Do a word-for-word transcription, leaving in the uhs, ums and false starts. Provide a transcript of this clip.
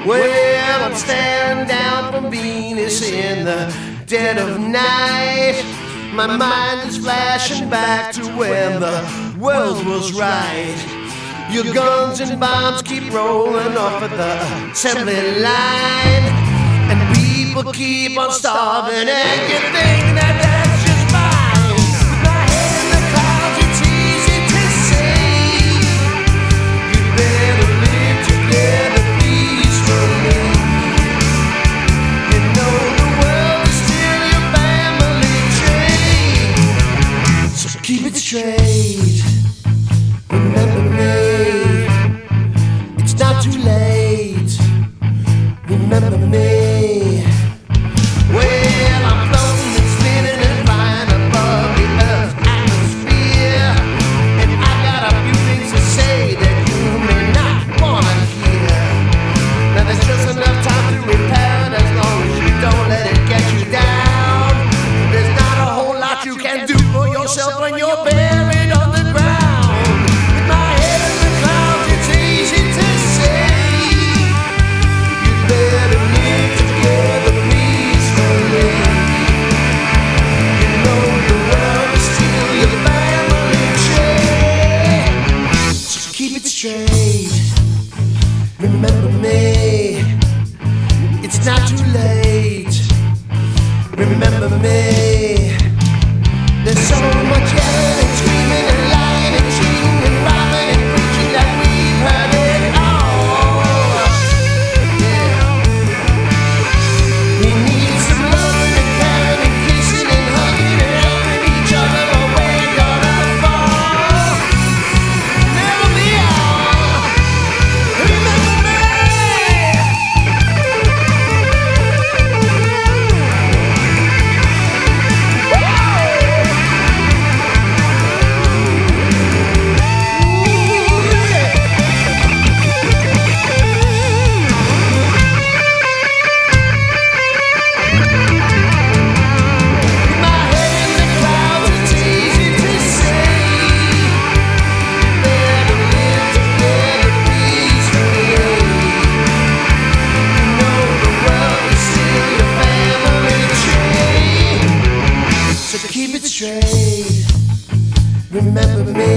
Well, I'm staring down from Venus in the dead of night. My mind is flashing back to when the world was right. Your guns and bombs keep rolling off of the assembly line, and people keep on starving, and you think that that's just fine. With my head in the clouds, it's easy to say you better live together peacefully. You know the world is still your family tree, so keep it straight. Remember me, it's not too late. Remember me. Well, I'm floating and spinning and flying above the Earth's atmosphere, and I got a few things to say that you may not wanna hear. Now there's just enough time to repair it as long as you don't let it get you down. There's not a whole lot you can do for yourself when you're buried on the ground. Straight. Remember me, it's not too late. Remember me. There's so much yelling and screaming and lying and cheating and robbing and preaching that we've heard it all. Yeah. We need some loving and caring and kissing and hugging and helping each other, but we're gonna fall. Never be all. Remember me. Keep it straight. Remember me.